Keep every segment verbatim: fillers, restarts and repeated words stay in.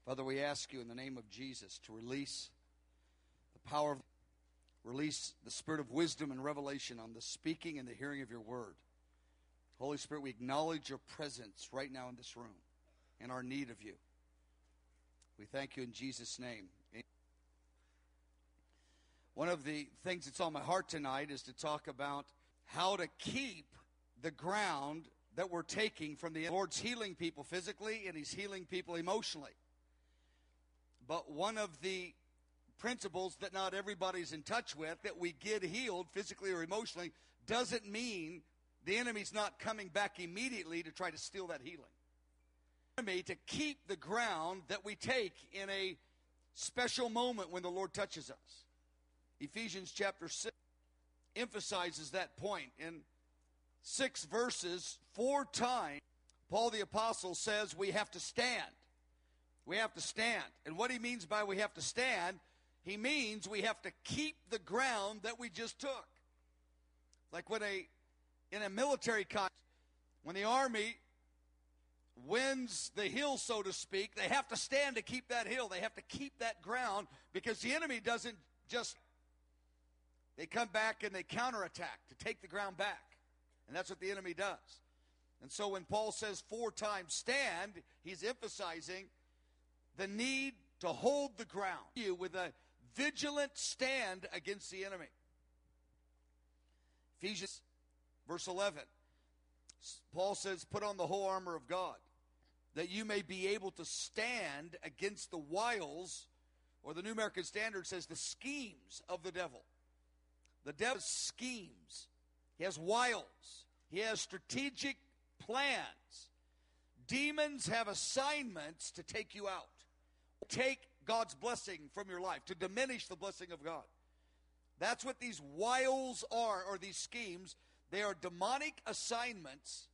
Father, we ask you in the name of Jesus to release the power of, release the spirit of wisdom and revelation on the speaking and the hearing of your word. Holy Spirit, we acknowledge your presence right now in this room and our need of you. We thank you in Jesus' name. One of the things that's on my heart tonight is to talk about how to keep the ground that we're taking from the Lord's healing people physically, and he's healing people emotionally. But one of the principles that not everybody's in touch with, that we get healed physically or emotionally, doesn't mean the enemy's not coming back immediately to try to steal that healing. The enemy to keep the ground that we take in a special moment when the Lord touches us. Ephesians chapter six emphasizes that point. In six verses, four times, Paul the Apostle says we have to stand. We have to stand. And what he means by we have to stand, he means we have to keep the ground that we just took. Like when a, in a military context, when the army wins the hill, so to speak, they have to stand to keep that hill. They have to keep that ground because the enemy doesn't just, they come back and they counterattack to take the ground back. And that's what the enemy does. And so when Paul says four times stand, he's emphasizing the need to hold the ground with a vigilant stand against the enemy. Ephesians verse eleven. Paul says, put on the whole armor of God, that you may be able to stand against the wiles, or the New American Standard says the schemes of the devil. The devil schemes. He has wiles. He has strategic plans. Demons have assignments to take you out. Take God's blessing from your life, to diminish the blessing of God. That's what these wiles are, or these schemes. They are demonic assignments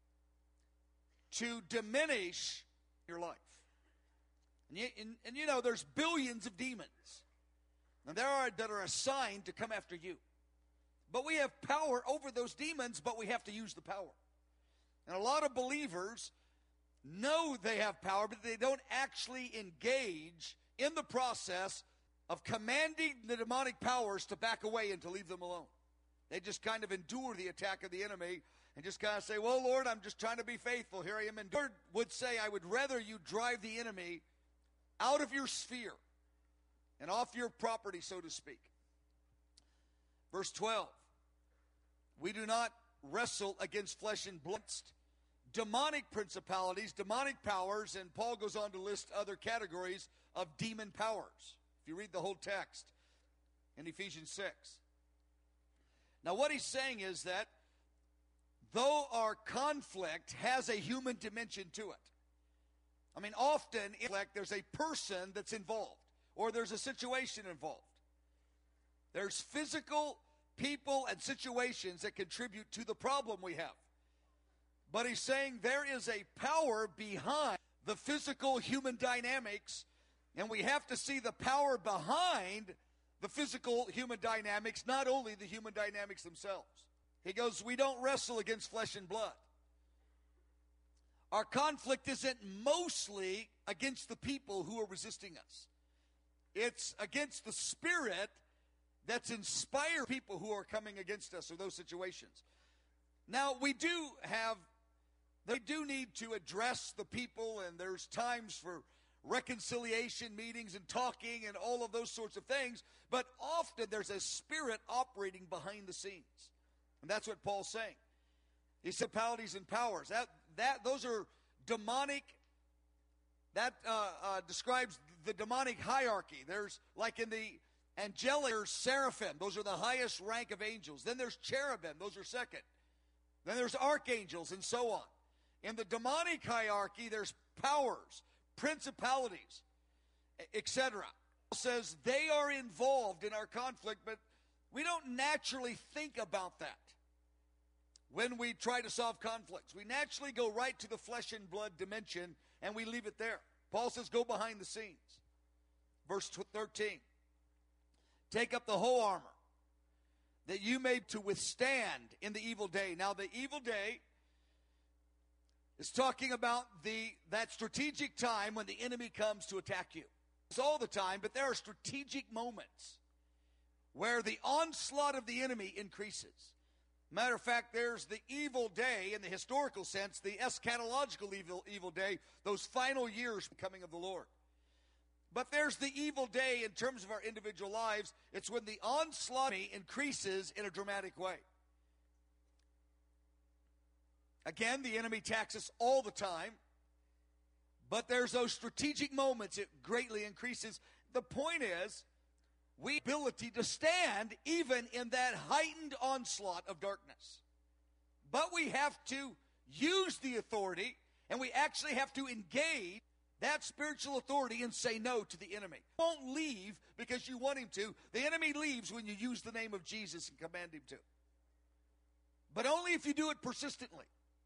to diminish your life. And you, and, and you know, there's billions of demons. And there are that are assigned to come after you. But we have power over those demons, but we have to use the power. And a lot of believers know they have power, but they don't actually engage in the process of commanding the demonic powers to back away and to leave them alone. They just kind of endure the attack of the enemy and just kind of say, well, Lord, I'm just trying to be faithful. Here I am. And the Lord would say, I would rather you drive the enemy out of your sphere and off your property, so to speak. Verse twelve, we do not wrestle against flesh and blood, demonic principalities, demonic powers, and Paul goes on to list other categories of demon powers. If you read the whole text in Ephesians six. Now what he's saying is that though our conflict has a human dimension to it, I mean often in conflict there's a person that's involved, or there's a situation involved. There's physical people and situations that contribute to the problem we have. But he's saying there is a power behind the physical human dynamics, and we have to see the power behind the physical human dynamics, not only the human dynamics themselves. He goes, we don't wrestle against flesh and blood. Our conflict isn't mostly against the people who are resisting us. It's against the spirit that's inspired people who are coming against us, or those situations. Now, we do have They do need to address the people, and there's times for reconciliation meetings and talking and all of those sorts of things, but often there's a spirit operating behind the scenes. And that's what Paul's saying. These principalities and powers, that, that, those are demonic, that uh, uh, describes the demonic hierarchy. There's, like in the angelic, there's seraphim, those are the highest rank of angels. Then there's cherubim, those are second. Then there's archangels and so on. In the demonic hierarchy, there's powers, principalities, et cetera. Paul says they are involved in our conflict, but we don't naturally think about that when we try to solve conflicts. We naturally go right to the flesh and blood dimension, and we leave it there. Paul says go behind the scenes. Verse thirteen, take up the whole armor, that you may to withstand in the evil day. Now the evil day It's talking about the that strategic time when the enemy comes to attack you. It's all the time, but there are strategic moments where the onslaught of the enemy increases. Matter of fact, there's the evil day in the historical sense, the eschatological evil, evil day, those final years coming of the Lord. But there's the evil day in terms of our individual lives. It's when the onslaught increases in a dramatic way. Again, the enemy attacks us all the time. But there's those strategic moments it greatly increases. The point is, we have the ability to stand even in that heightened onslaught of darkness. But we have to use the authority, and we actually have to engage that spiritual authority and say no to the enemy. He won't leave because you want him to. The enemy leaves when you use the name of Jesus and command him to. But only if you do it persistently.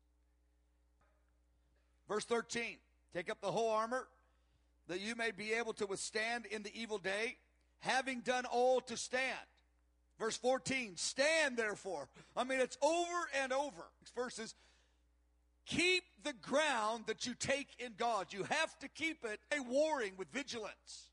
Verse thirteen, take up the whole armor that you may be able to withstand in the evil day, having done all to stand. Verse fourteen, stand therefore. I mean, it's over and over. Next verses, keep the ground that you take in God. You have to keep it a warring with vigilance.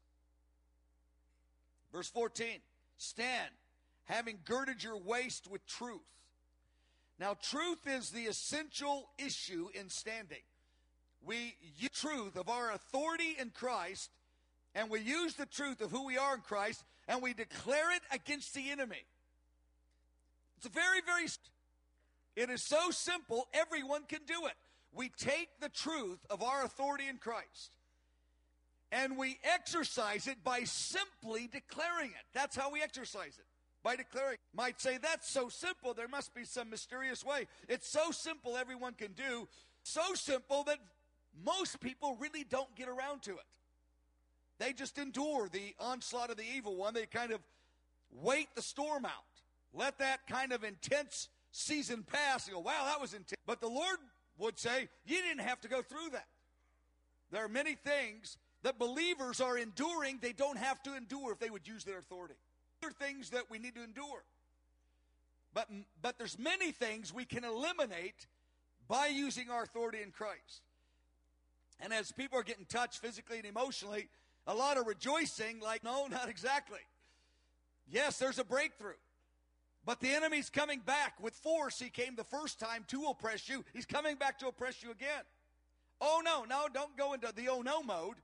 Verse fourteen, stand, having girded your waist with truth. Now, truth is the essential issue in standing. We use the truth of our authority in Christ, and we use the truth of who we are in Christ, and we declare it against the enemy. It's a very, very, it is so simple, everyone can do it. We take the truth of our authority in Christ, and we exercise it by simply declaring it. That's how we exercise it, by declaring. Might say, that's so simple, there must be some mysterious way. It's so simple, everyone can do. So simple that most people really don't get around to it. They just endure the onslaught of the evil one. They kind of wait the storm out. Let that kind of intense season pass and go, wow, that was intense. But the Lord would say, you didn't have to go through that. There are many things that believers are enduring they don't have to endure if they would use their authority. There are things that we need to endure. But, but there's many things we can eliminate by using our authority in Christ. And as people are getting touched physically and emotionally, a lot of rejoicing, like, no, not exactly. Yes, there's a breakthrough. But the enemy's coming back with force. He came the first time to oppress you. He's coming back to oppress you again. Oh, no, no, don't go into the oh, no mode.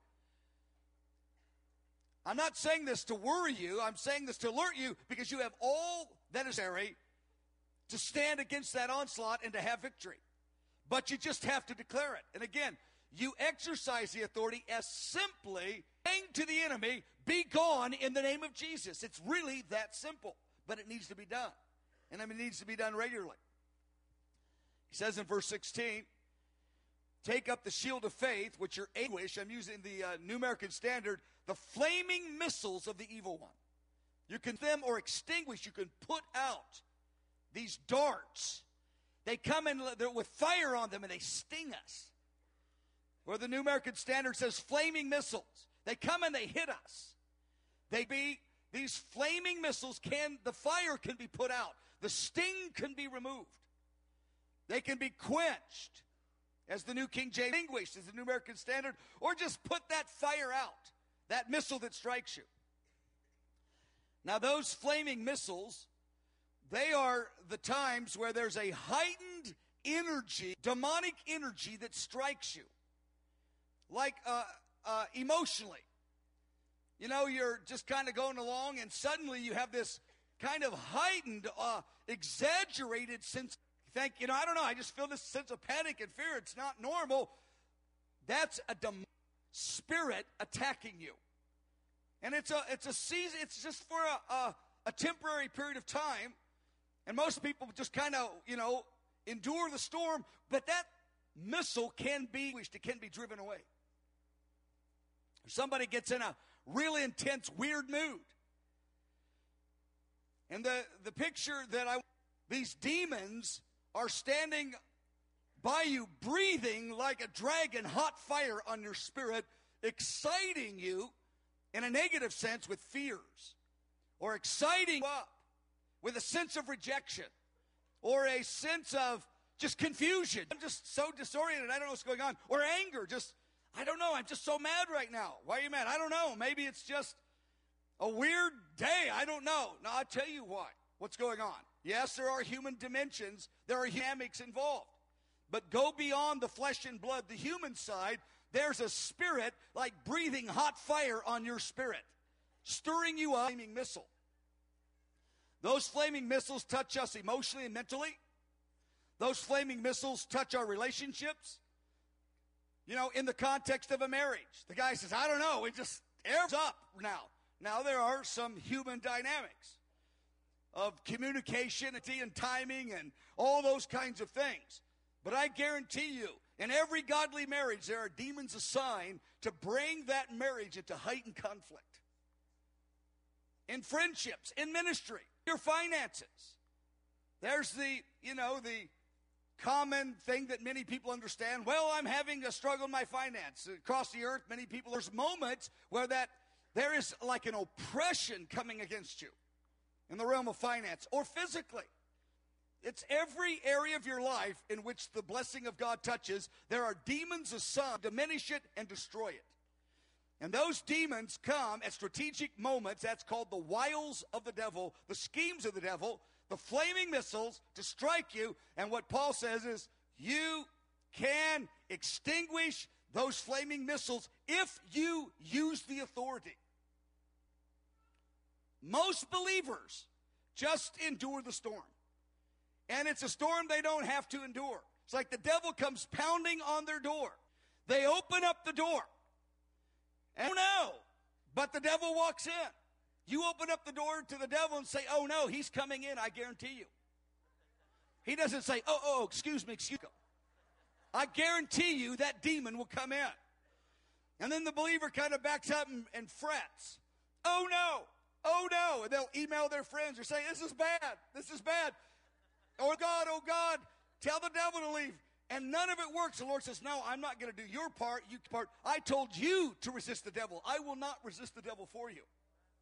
I'm not saying this to worry you. I'm saying this to alert you because you have all that is necessary to stand against that onslaught and to have victory. But you just have to declare it. And again, you exercise the authority as simply saying to the enemy, be gone in the name of Jesus. It's really that simple, but it needs to be done. And I mean, it needs to be done regularly. He says in verse sixteen, take up the shield of faith, which are anguish. I'm using the uh, New American Standard, the flaming missiles of the evil one. You can them or extinguish, you can put out these darts. They come in with fire on them and they sting us. Where the New American Standard says flaming missiles. They come and they hit us. They be, these flaming missiles can, the fire can be put out. The sting can be removed. They can be quenched, as the New King James, extinguished as the New American Standard, or just put that fire out, that missile that strikes you. Now those flaming missiles, they are the times where there's a heightened energy, demonic energy that strikes you. Like uh, uh, emotionally. You know, you're just kind of going along and suddenly you have this kind of heightened, uh, exaggerated sense. You think, you know, I don't know, I just feel this sense of panic and fear. It's not normal. That's a demonic spirit attacking you. And it's a, it's a season, it's just for a, a, a temporary period of time. And most people just kind of, you know, endure the storm. But that missile can be, it can be driven away. Somebody gets in a really intense, weird mood. And the, the picture that I, these demons are standing by you, breathing like a dragon, hot fire on your spirit, exciting you in a negative sense with fears, or exciting you up with a sense of rejection, or a sense of just confusion. I'm just so disoriented. I don't know what's going on. Or anger. Just, I don't know. I'm just so mad right now. Why are you mad? I don't know. Maybe it's just a weird day. I don't know. No, I'll tell you what. What's going on? Yes, there are human dimensions. There are dynamics involved. But go beyond the flesh and blood, the human side. There's a spirit like breathing hot fire on your spirit, stirring you up. Flaming missile. Those flaming missiles touch us emotionally and mentally. Those flaming missiles touch our relationships. You know, in the context of a marriage, the guy says, I don't know, it just airs up now. Now, there are some human dynamics of communication and timing and all those kinds of things. But I guarantee you, in every godly marriage, there are demons assigned to bring that marriage into heightened conflict. In friendships, in ministry, your finances. There's the, you know, the common thing that many people understand. Well, I'm having a struggle in my finance. Across the earth, many people, there's moments where that there is like an oppression coming against you in the realm of finance or physically. It's every area of your life in which the blessing of God touches. There are demons assigned to diminish it and destroy it. And those demons come at strategic moments. That's called the wiles of the devil, the schemes of the devil, the flaming missiles to strike you. And what Paul says is, you can extinguish those flaming missiles if you use the authority. Most believers just endure the storm. And it's a storm they don't have to endure. It's like the devil comes pounding on their door. They open up the door. And oh no, but the devil walks in. You open up the door to the devil and say, oh no, he's coming in, I guarantee you. He doesn't say, oh, oh, excuse me, excuse me. I guarantee you that demon will come in. And then the believer kind of backs up and, and frets. Oh no, oh no. And they'll email their friends or say, this is bad, this is bad. Oh God, oh God, tell the devil to leave. And none of it works. The Lord says, no, I'm not going to do your part, you part. I told you to resist the devil. I will not resist the devil for you.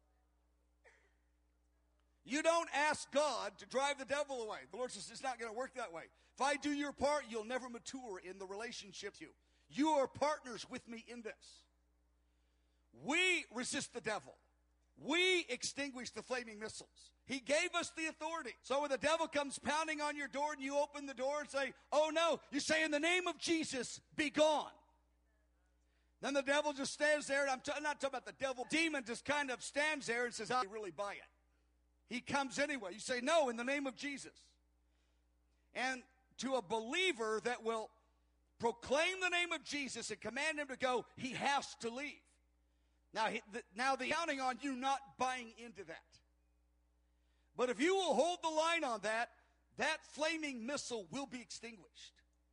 You don't ask God to drive the devil away. The Lord says, it's not going to work that way. If I do your part, you'll never mature in the relationship with you. You are partners with me in this. We resist the devil. We extinguish the flaming missiles. He gave us the authority. So when the devil comes pounding on your door and you open the door and say, oh no, you say, in the name of Jesus, be gone. Then the devil just stands there, and I'm, t- I'm not talking about the devil. Demon just kind of stands there and says, I really buy it. He comes anyway. You say, no, in the name of Jesus. And to a believer that will proclaim the name of Jesus and command him to go, he has to leave. Now, he, the, now they're counting on you not buying into that. But if you will hold the line on that, that flaming missile will be extinguished.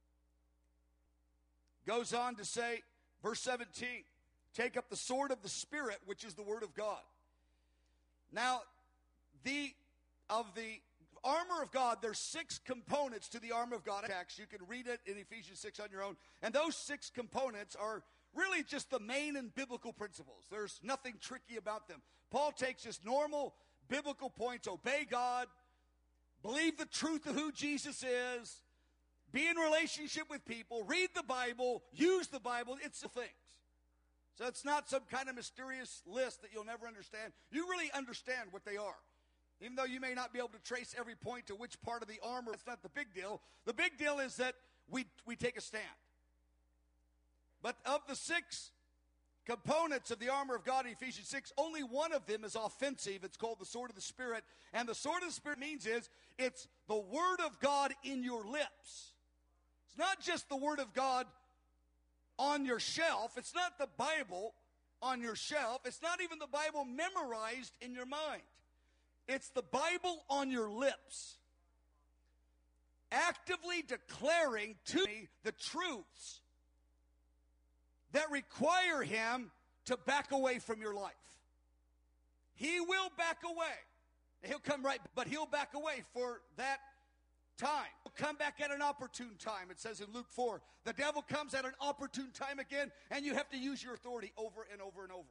Goes on to say, verse seventeen, take up the sword of the Spirit, which is the word of God. Now, the of the armor of God, there's six components to the armor of God. You can read it in Ephesians six on your own. And those six components are really just the main and biblical principles. There's nothing tricky about them. Paul takes just normal biblical points: obey God, believe the truth of who Jesus is, be in relationship with people, read the Bible, use the Bible. It's the things. So it's not some kind of mysterious list that you'll never understand. You really understand what they are. Even though you may not be able to trace every point to which part of the armor, that's not the big deal. The big deal is that we, we take a stand. But of the six components of the armor of God in Ephesians six, only one of them is offensive. It's called the sword of the Spirit. And the sword of the Spirit means is, it's the word of God in your lips. It's not just the word of God on your shelf. It's not the Bible on your shelf. It's not even the Bible memorized in your mind. It's the Bible on your lips, actively declaring to me the truths that require him to back away from your life. He will back away. He'll come right, but he'll back away for that time. He'll come back at an opportune time. It says in Luke four, the devil comes at an opportune time again, and you have to use your authority over and over and over.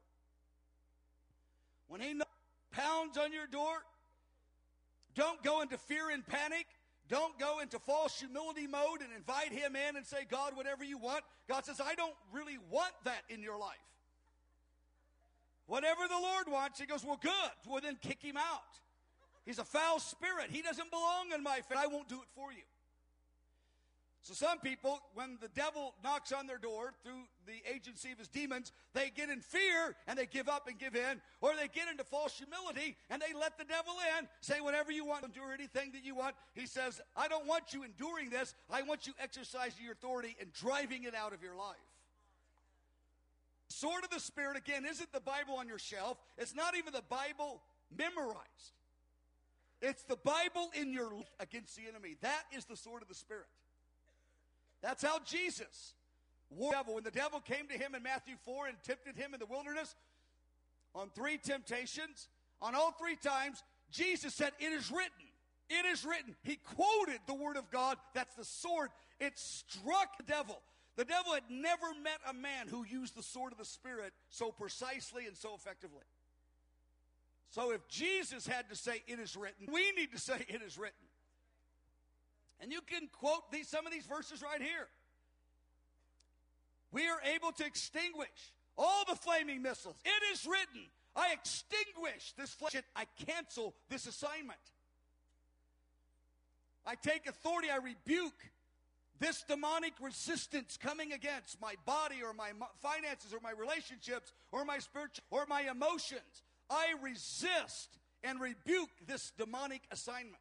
When he pounds on your door, don't go into fear and panic. Don't go into false humility mode and invite him in and say, God, whatever you want. God says, I don't really want that in your life. Whatever the Lord wants, he goes, well, good. Well, then kick him out. He's a foul spirit. He doesn't belong in my faith. I won't do it for you. So some people, when the devil knocks on their door through the agency of his demons, they get in fear and they give up and give in, or they get into false humility and they let the devil in, say whatever you want, endure anything that you want. He says, I don't want you enduring this. I want you exercising your authority and driving it out of your life. Sword of the Spirit, again, isn't the Bible on your shelf. It's not even the Bible memorized. It's the Bible in your life against the enemy. That is the sword of the Spirit. That's how Jesus war the devil. When the devil came to him in Matthew four and tempted him in the wilderness on three temptations, on all three times, Jesus said, it is written. It is written. He quoted the word of God. That's the sword. It struck the devil. The devil had never met a man who used the sword of the Spirit so precisely and so effectively. So if Jesus had to say, it is written, we need to say, it is written. And you can quote these, some of these verses right here. We are able to extinguish all the flaming missiles. It is written, I extinguish this flesh. I cancel this assignment. I take authority. I rebuke this demonic resistance coming against my body or my finances or my relationships or my spiritual or my emotions. I resist and rebuke this demonic assignment.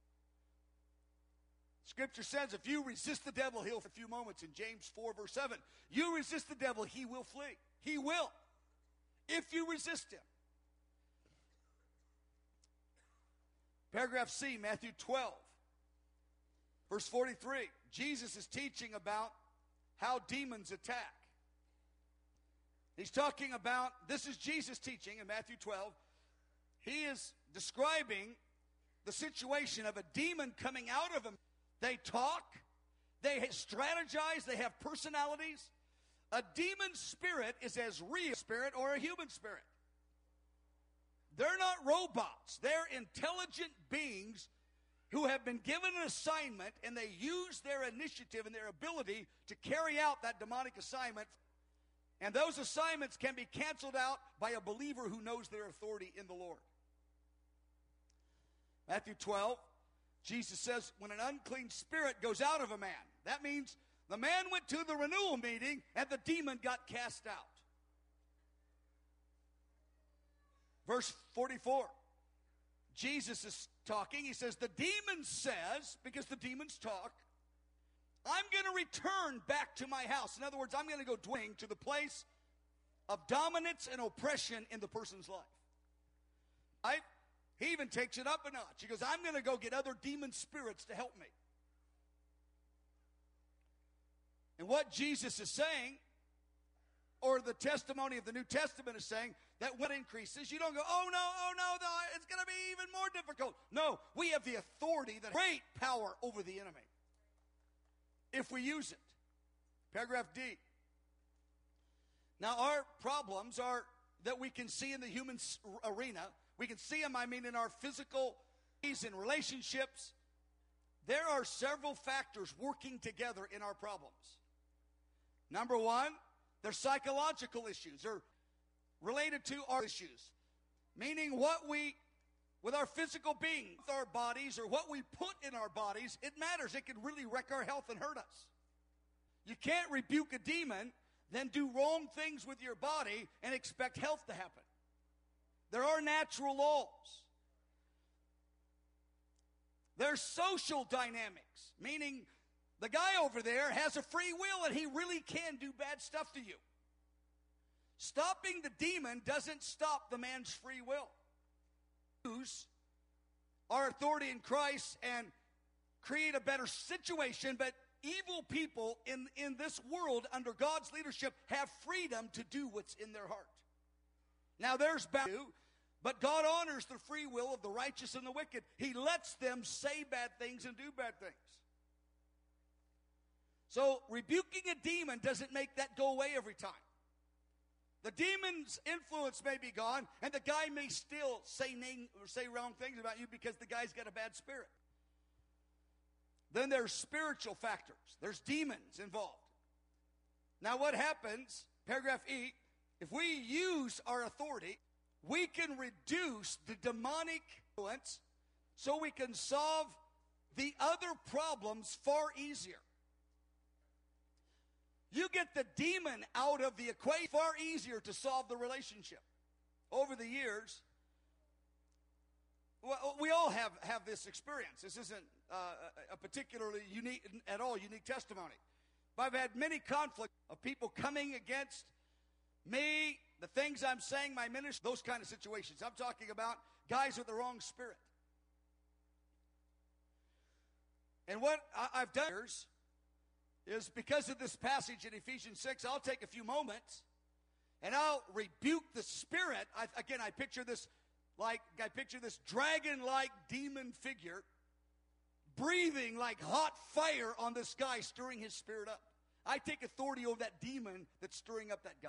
Scripture says if you resist the devil, he'll for a few moments in James four verse seven. You resist the devil, he will flee. He will. If you resist him. Paragraph C, Matthew twelve. Verse forty-three. Jesus is teaching about how demons attack. He's talking about, this is Jesus teaching in Matthew twelve. He is describing the situation of a demon coming out of him. They talk, they strategize, they have personalities. A demon spirit is as real a spirit or a human spirit. They're not robots. They're intelligent beings who have been given an assignment, and they use their initiative and their ability to carry out that demonic assignment. And those assignments can be canceled out by a believer who knows their authority in the Lord. Matthew twelve, Jesus says, when an unclean spirit goes out of a man, that means the man went to the renewal meeting and the demon got cast out. Verse forty-four, Jesus is talking. He says, the demon says, because the demons talk, I'm going to return back to my house. In other words, I'm going to go dwelling to the place of dominance and oppression in the person's life. I, he even takes it up a notch. He goes, I'm going to go get other demon spirits to help me. And what Jesus is saying, or the testimony of the New Testament is saying, that what increases, you don't go, oh no, oh no, no it's going to be even more difficult. No, we have the authority, that great power over the enemy, if we use it. Paragraph D. Now, our problems are that we can see in the human arena. We can see them, I mean, in our physical ways, in relationships. There are several factors working together in our problems. Number one, they're psychological issues, or related to our issues. Meaning what we, with our physical being, with our bodies, or what we put in our bodies, it matters. It can really wreck our health and hurt us. You can't rebuke a demon, then do wrong things with your body and expect health to happen. There are natural laws. There's social dynamics, meaning the guy over there has a free will and he really can do bad stuff to you. Stopping the demon doesn't stop the man's free will. Use our authority in Christ and create a better situation, but evil people in, in this world under God's leadership have freedom to do what's in their heart. Now there's value, but God honors the free will of the righteous and the wicked. He lets them say bad things and do bad things. So rebuking a demon doesn't make that go away every time. The demon's influence may be gone, and the guy may still say name or say wrong things about you because the guy's got a bad spirit. Then there's spiritual factors. There's demons involved. Now what happens, paragraph E, if we use our authority, we can reduce the demonic influence so we can solve the other problems far easier. You get the demon out of the equation, far easier to solve the relationship. Over the years, well, we all have, have this experience. This isn't uh, a particularly unique, at all unique testimony. But I've had many conflicts of people coming against me, the things I'm saying, my ministry, those kind of situations. I'm talking about guys with the wrong spirit. And what I, I've done is because of this passage in Ephesians six, I'll take a few moments and I'll rebuke the spirit. I, again, I picture this like, I picture this dragon-like demon figure breathing like hot fire on this guy, stirring his spirit up. I take authority over that demon that's stirring up that guy.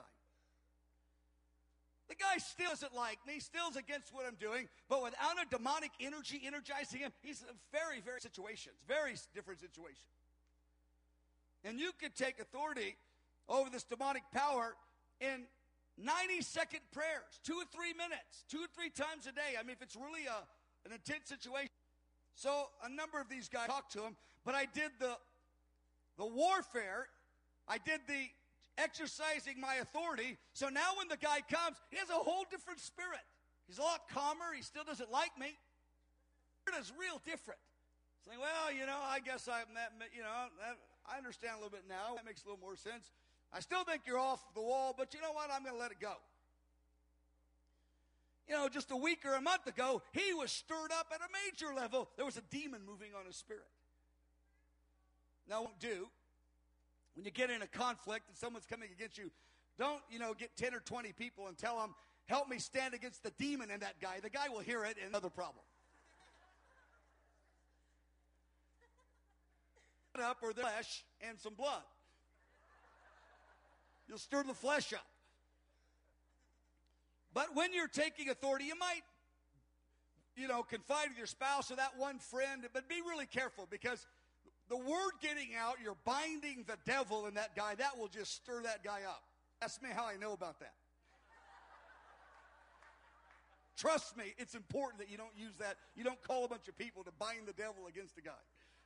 The guy still doesn't like me, still is against what I'm doing, but without a demonic energy energizing him, he's in very, very situations, very different situation. And you could take authority over this demonic power in ninety-second prayers, two or three minutes, two or three times a day. I mean, if it's really a, an intense situation. So a number of these guys talked to him, but I did the, the warfare. I did the exercising my authority. So now when the guy comes, he has a whole different spirit. He's a lot calmer. He still doesn't like me. It is real different. Saying, well, you know, I guess I'm that, you know, that, I understand a little bit now. That makes a little more sense. I still think you're off the wall, but you know what? I'm going to let it go. You know, just a week or a month ago, he was stirred up at a major level. There was a demon moving on his spirit. Now, what do, when you get in a conflict and someone's coming against you, don't, you know, get ten or twenty people and tell them, help me stand against the demon in that guy. The guy will hear it and another problem. Up or the flesh and some blood. You'll stir the flesh up. But when you're taking authority, you might, you know, confide with your spouse or that one friend, but be really careful because the word getting out, you're binding the devil in that guy, that will just stir that guy up. Ask me how I know about that. Trust me, it's important that you don't use that. You don't call a bunch of people to bind the devil against a guy.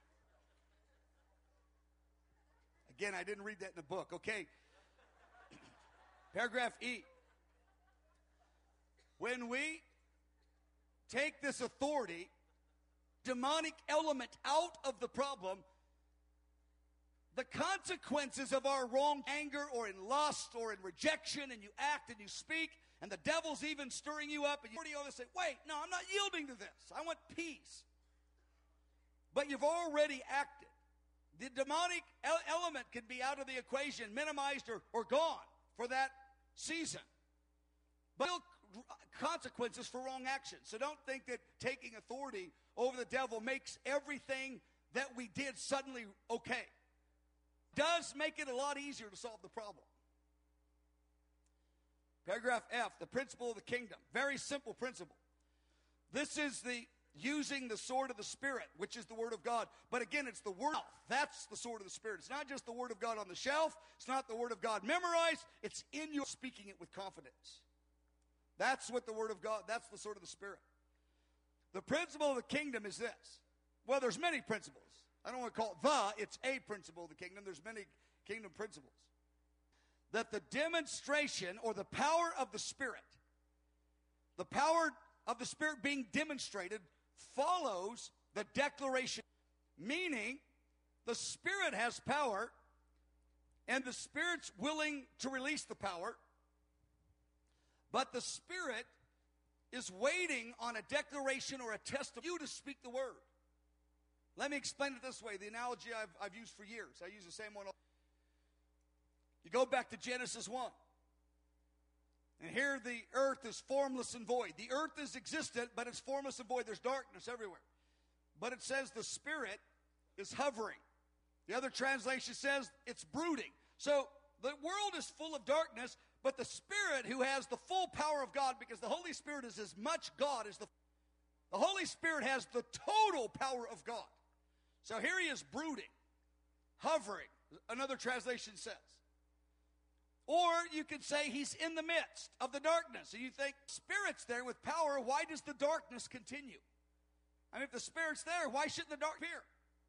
Again, I didn't read that in the book. Okay. Paragraph E. When we take this authority, demonic element out of the problem, the consequences of our wrong anger or in lust or in rejection, and you act and you speak, and the devil's even stirring you up, and you already say, wait, no, I'm not yielding to this. I want peace. But you've already acted. The demonic element can be out of the equation, minimized or, or gone for that season. But consequences for wrong actions. So don't think that taking authority over the devil makes everything that we did suddenly okay. It does make it a lot easier to solve the problem. Paragraph F, the principle of the kingdom. Very simple principle. This is the using the sword of the Spirit, which is the Word of God. But again, it's the Word. That's the sword of the Spirit. It's not just the Word of God on the shelf. It's not the Word of God memorized. It's in you speaking it with confidence. That's what the Word of God, that's the sword of the Spirit. The principle of the kingdom is this. Well, there's many principles. I don't want to call it the, it's a principle of the kingdom. There's many kingdom principles. That the demonstration or the power of the Spirit, the power of the Spirit being demonstrated follows the declaration, meaning the Spirit has power and the Spirit's willing to release the power, but the Spirit is waiting on a declaration or a test of you to speak the word. Let me explain it this way, the analogy I've, I've used for years. I use the same one. You go back to Genesis one. And here the earth is formless and void. The earth is existent, but it's formless and void. There's darkness everywhere. But it says the Spirit is hovering. The other translation says it's brooding. So the world is full of darkness, but the Spirit who has the full power of God, because the Holy Spirit is as much God as the... The Holy Spirit has the total power of God. So here he is brooding, hovering, another translation says. Or you could say he's in the midst of the darkness. And you think, Spirit's there with power, why does the darkness continue? I mean, if the Spirit's there, why shouldn't the dark appear?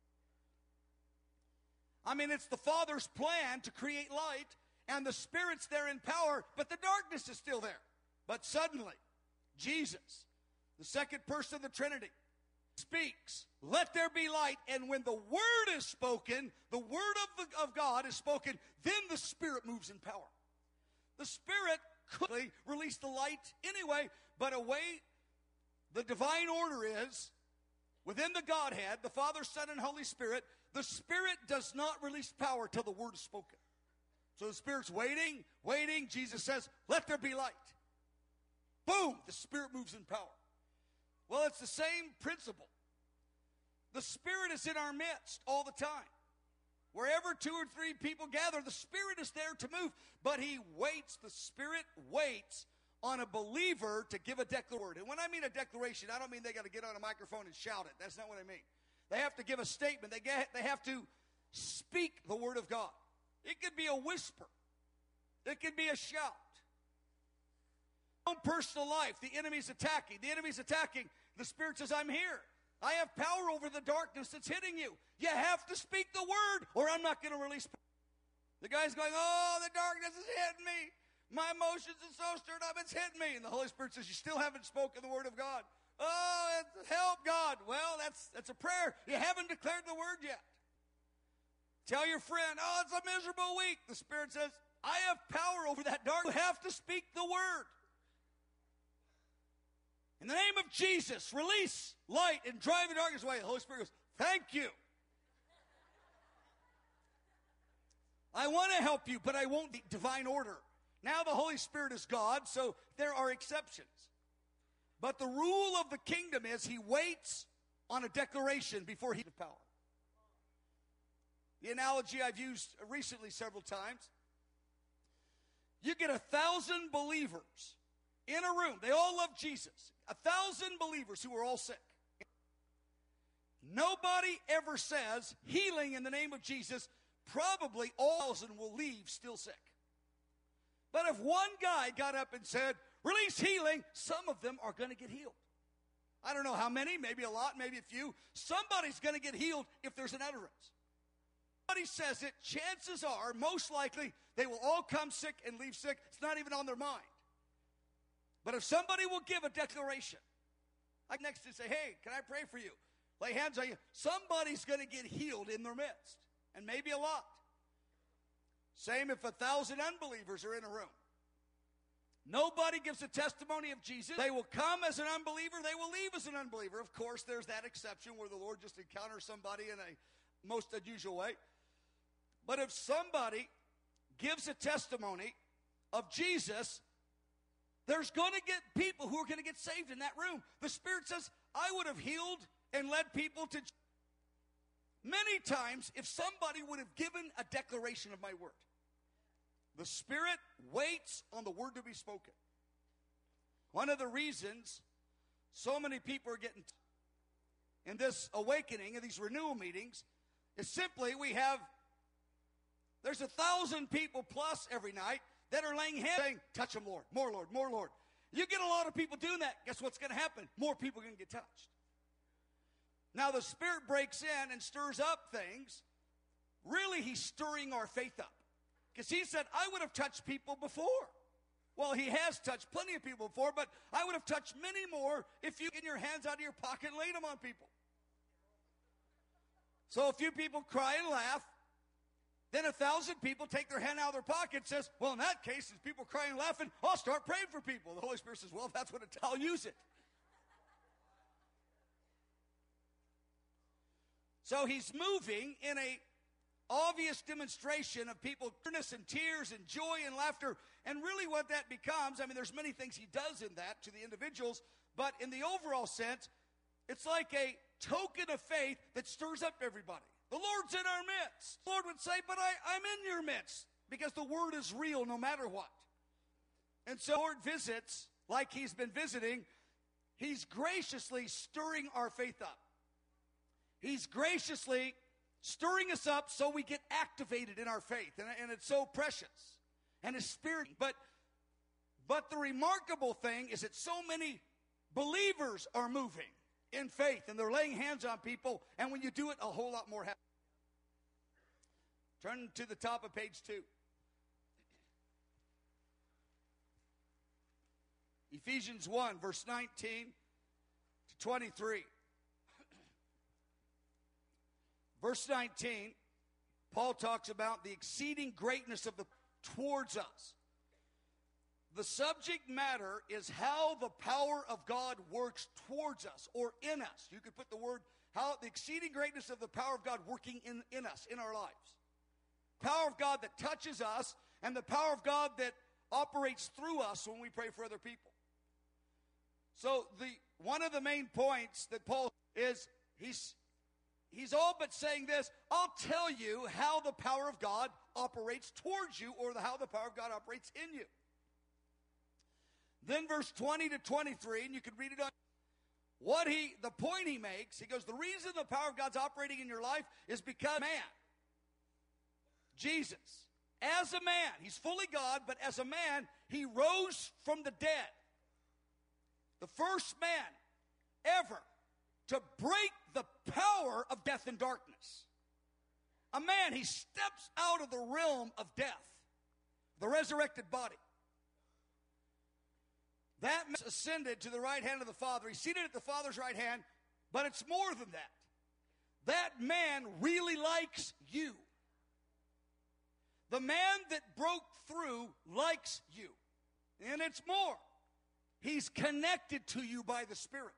I mean, it's the Father's plan to create light, and the Spirit's there in power, but the darkness is still there. But suddenly, Jesus, the second person of the Trinity, speaks, let there be light, and when the Word is spoken, the Word of, the, of God is spoken, then the Spirit moves in power. The Spirit could release the light anyway, but a way the divine order is, within the Godhead, the Father, Son, and Holy Spirit, the Spirit does not release power till the Word is spoken. So the Spirit's waiting, waiting. Jesus says, let there be light. Boom, the Spirit moves in power. Well, it's the same principle. The Spirit is in our midst all the time. Wherever two or three people gather, the Spirit is there to move. But He waits, the Spirit waits on a believer to give a declaration. And when I mean a declaration, I don't mean they got to get on a microphone and shout it. That's not what I mean. They have to give a statement. They, get, they have to speak the Word of God. It could be a whisper. It could be a shout. Own personal life, the enemy's attacking. The enemy's attacking. The Spirit says, I'm here. I have power over the darkness that's hitting you. You have to speak the Word, or I'm not going to release power. The guy's going, oh, the darkness is hitting me. My emotions are so stirred up, it's hitting me. And the Holy Spirit says, you still haven't spoken the Word of God. Oh, it's, help God. Well, that's, that's a prayer. You haven't declared the Word yet. Tell your friend, oh, it's a miserable week. The Spirit says, I have power over that darkness. You have to speak the Word. In the name of Jesus, release light and drive the darkness away. The Holy Spirit goes, thank you. I want to help you, but I won't be divine order. Now the Holy Spirit is God, so there are exceptions. But the rule of the kingdom is He waits on a declaration before He has power. The analogy I've used recently several times, you get a thousand believers in a room. They all love Jesus. A thousand believers who are all sick. Nobody ever says healing in the name of Jesus. Probably all thousand will leave still sick. But if one guy got up and said, release healing, some of them are going to get healed. I don't know how many, maybe a lot, maybe a few. Somebody's going to get healed if there's an utterance. Somebody says it, chances are, most likely, they will all come sick and leave sick. It's not even on their mind. But if somebody will give a declaration, like next to say, hey, can I pray for you? Lay hands on you. Somebody's going to get healed in their midst, and maybe a lot. Same if a thousand unbelievers are in a room. Nobody gives a testimony of Jesus. They will come as an unbeliever. They will leave as an unbeliever. Of course, there's that exception where the Lord just encounters somebody in a most unusual way. But if somebody gives a testimony of Jesus, there's going to get people who are going to get saved in that room. The Spirit says, I would have healed and led people to... Many times, if somebody would have given a declaration of my word, the Spirit waits on the word to be spoken. One of the reasons so many people are getting in this awakening, in these renewal meetings, is simply we have, there's a thousand people plus every night that are laying hands saying, touch them, Lord, more, Lord, more, Lord. You get a lot of people doing that. Guess what's going to happen? More people are going to get touched. Now the Spirit breaks in and stirs up things. Really, He's stirring our faith up. Because He said, I would have touched people before. Well, He has touched plenty of people before, but I would have touched many more if you get your hands out of your pocket and laid them on people. So a few people cry and laugh. Then a thousand people take their hand out of their pocket and says, well, in that case, as people crying and laughing, I'll start praying for people. The Holy Spirit says, well, if that's what it's, I'll use it. So He's moving in a obvious demonstration of people, eagerness and tears and joy and laughter. And really what that becomes, I mean, there's many things He does in that to the individuals, but in the overall sense, it's like a token of faith that stirs up everybody. The Lord's in our midst. The Lord would say, but I, I'm in your midst, because the word is real no matter what. And so the Lord visits like He's been visiting. He's graciously stirring our faith up. He's graciously stirring us up so we get activated in our faith. And, and it's so precious. And His Spirit. But, but the remarkable thing is that so many believers are moving in faith. And they're laying hands on people. And when you do it, a whole lot more happens. Turn to the top of page two. Ephesians one, verse nineteen to twenty-three. Verse nineteen, Paul talks about the exceeding greatness of the towards us. The subject matter is how the power of God works towards us or in us. You could put the word, how the exceeding greatness of the power of God working in, in us, in our lives. Power of God that touches us and the power of God that operates through us when we pray for other people. So the one of the main points that Paul is, he's he's all but saying this, I'll tell you how the power of God operates towards you, or the, how the power of God operates in you. Then verse twenty to twenty-three, and you can read it on what he, the point he makes, he goes, the reason the power of God's operating in your life is because man, Jesus, as a man, he's fully God, but as a man, he rose from the dead. The first man ever to break the power of death and darkness. A man, he steps out of the realm of death, the resurrected body. That man ascended to the right hand of the Father. He's seated at the Father's right hand, but it's more than that. That man really likes you. The man that broke through likes you. And it's more. He's connected to you by the Spirit.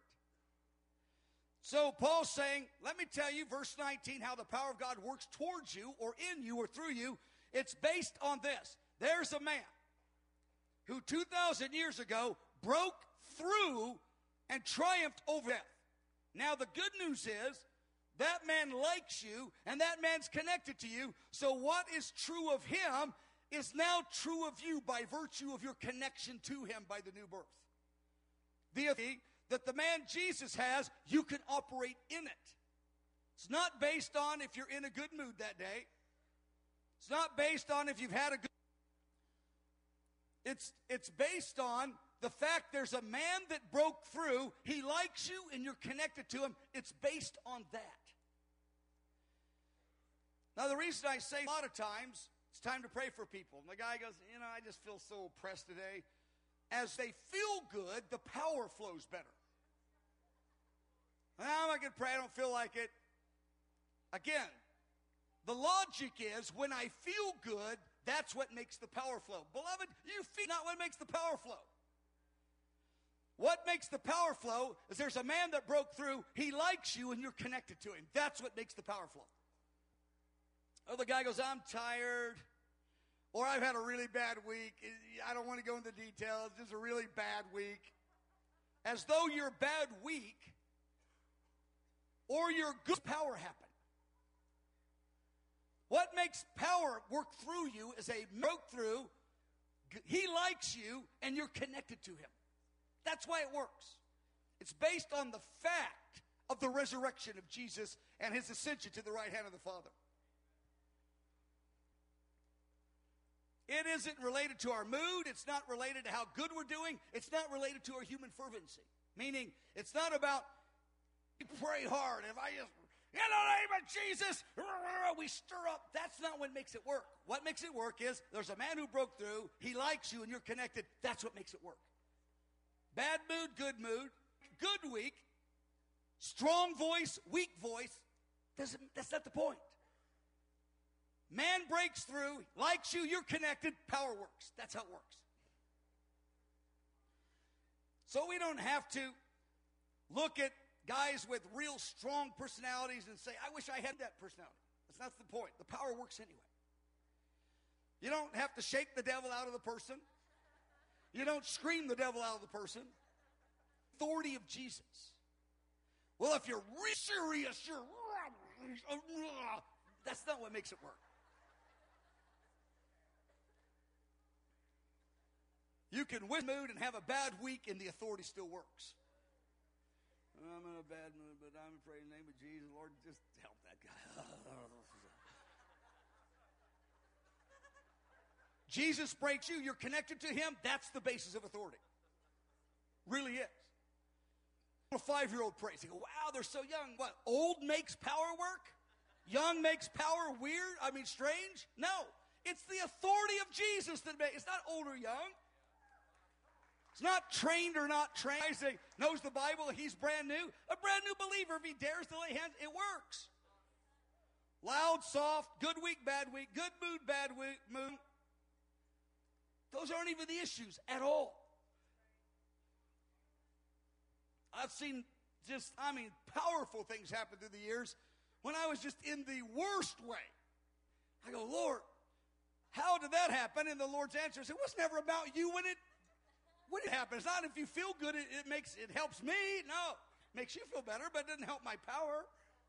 So Paul's saying, let me tell you, verse nineteen, how the power of God works towards you or in you or through you. It's based on this. There's a man who two thousand years ago broke through and triumphed over death. Now the good news is, that man likes you, and that man's connected to you. So what is true of him is now true of you by virtue of your connection to him by the new birth. The authority that the man Jesus has, you can operate in it. It's not based on if you're in a good mood that day. It's not based on if you've had a good... It's, it's based on the fact there's a man that broke through. He likes you, and you're connected to him. It's based on that. Now, the reason I say a lot of times, it's time to pray for people. And the guy goes, you know, I just feel so oppressed today. As they feel good, the power flows better. Well, I'm not going to pray. I don't feel like it. Again, the logic is when I feel good, that's what makes the power flow. Beloved, you feel not what makes the power flow. What makes the power flow is there's a man that broke through. He likes you and you're connected to him. That's what makes the power flow. Oh, the guy goes, I'm tired, or I've had a really bad week. I don't want to go into details. This is a really bad week. As though your bad week or your good power happen. What makes power work through you is a broke through. He likes you, and you're connected to him. That's why it works. It's based on the fact of the resurrection of Jesus and his ascension to the right hand of the Father. It isn't related to our mood. It's not related to how good we're doing. It's not related to our human fervency. Meaning, it's not about, we pray hard. If I just, in the name of Jesus, we stir up. That's not what makes it work. What makes it work is, there's a man who broke through. He likes you and you're connected. That's what makes it work. Bad mood, good mood, good week, strong voice, weak voice. Doesn't, that's not the point. Man breaks through, likes you, you're connected, power works. That's how it works. So we don't have to look at guys with real strong personalities and say, I wish I had that personality. That's not the point. The power works anyway. You don't have to shake the devil out of the person. You don't scream the devil out of the person. Authority of Jesus. Well, if you're really serious, you're... That's not what makes it work. You can win mood and have a bad week, and the authority still works. I'm in a bad mood, but I'm praying in the name of Jesus. Lord, just help that guy. Jesus breaks you. You're connected to him. That's the basis of authority. Really is. A five-year-old prays. You go, wow, they're so young. What, old makes power work? Young makes power weird? I mean, strange? No. It's the authority of Jesus that makes. It's not old or young. It's not trained or not trained. Isaac knows the Bible. He's brand new. A brand new believer, if he dares to lay hands, it works. Loud, soft, good week, bad week, good mood, bad week, mood. Those aren't even the issues at all. I've seen just, I mean, powerful things happen through the years when I was just in the worst way. I go, Lord, how did that happen? And the Lord's answer is, it was never about you when it when it happened. It's not if you feel good, it, it makes it helps me. No, it makes you feel better, but it doesn't help my power.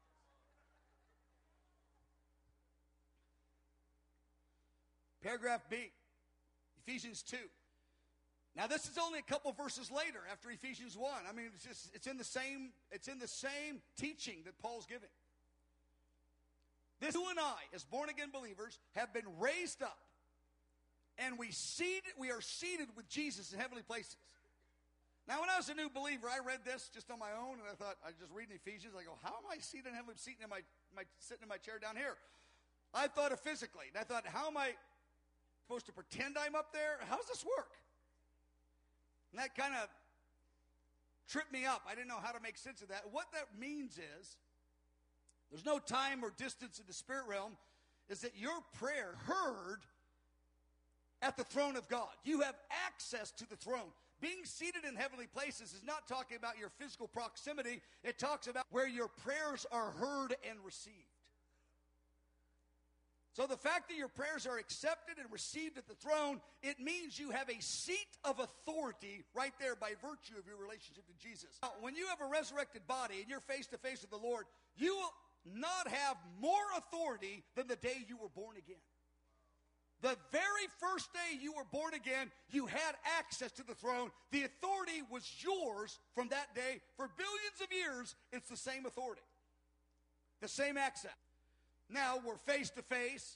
Paragraph B, Ephesians two. Now this is only a couple verses later after Ephesians one. I mean, it's just it's in the same it's in the same teaching that Paul's giving. This, you and I, as born-again believers, have been raised up, and we seated, we are seated with Jesus in heavenly places. Now, when I was a new believer, I read this just on my own, and I thought, I just reading Ephesians, I go, how am I seated in heavenly, sitting in my, my, sitting in my chair down here? I thought of physically, and I thought, how am I supposed to pretend I'm up there? How does this work? And that kind of tripped me up. I didn't know how to make sense of that. What that means is, there's no time or distance in the spirit realm, is that your prayer heard at the throne of God. You have access to the throne. Being seated in heavenly places is not talking about your physical proximity. It talks about where your prayers are heard and received. So the fact that your prayers are accepted and received at the throne, it means you have a seat of authority right there by virtue of your relationship to Jesus. Now, when you have a resurrected body and you're face to face with the Lord, you will not have more authority than the day you were born again. The very first day you were born again, you had access to the throne. The authority was yours from that day. For billions of years, it's the same authority, the same access. Now we're face to face.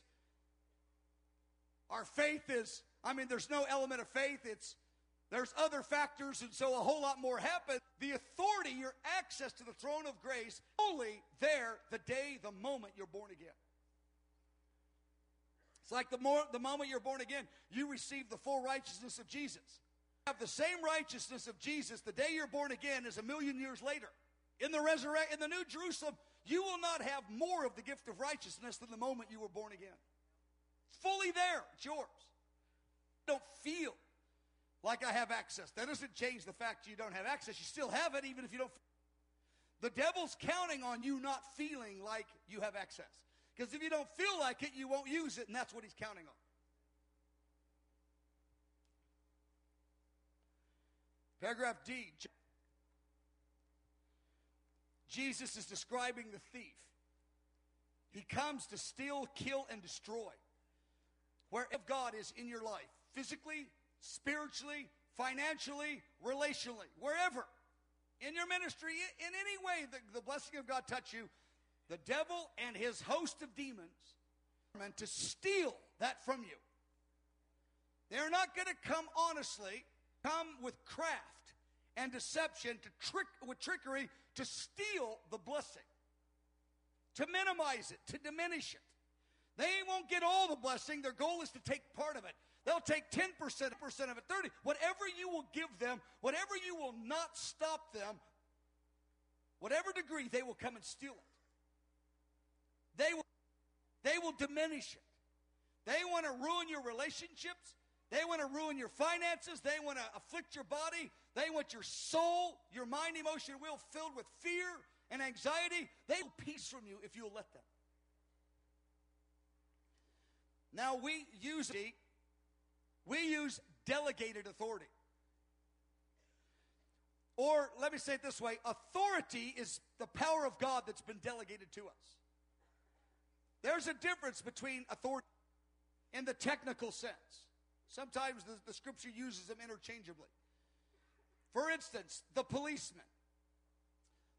Our faith is, I mean, there's no element of faith. It's There's other factors, and so a whole lot more happens. The authority, your access to the throne of grace, only there the day, the moment you're born again. It's like the, more, the moment you're born again, you receive the full righteousness of Jesus. You have the same righteousness of Jesus the day you're born again as a million years later. In the resurrect, in the New Jerusalem, you will not have more of the gift of righteousness than the moment you were born again. It's fully there. It's yours. You don't feel like I have access. That doesn't change the fact you don't have access. You still have it even if you don't. The devil's counting on you not feeling like you have access. Because if you don't feel like it, you won't use it, and that's what he's counting on. Paragraph D. Jesus is describing the thief. He comes to steal, kill, and destroy. Where if God is in your life, physically, spiritually, financially, relationally, wherever, in your ministry, in any way the, the blessing of God touch you, the devil and his host of demons are meant to steal that from you. They're not going to come honestly, come with craft and deception, to trick with trickery, to steal the blessing, to minimize it, to diminish it. They won't get all the blessing. Their goal is to take part of it. They'll take ten percent, percent of it, thirty percent. Whatever you will give them, whatever you will not stop them, whatever degree, they will come and steal it. They will, they will diminish it. They want to ruin your relationships. They want to ruin your finances. They want to afflict your body. They want your soul, your mind, emotion, will filled with fear and anxiety. They will peace from you if you'll let them. Now we use we use delegated authority. Or let me say it this way, authority is the power of God that's been delegated to us. There's a difference between authority in the technical sense. Sometimes the, the scripture uses them interchangeably. For instance, the policeman.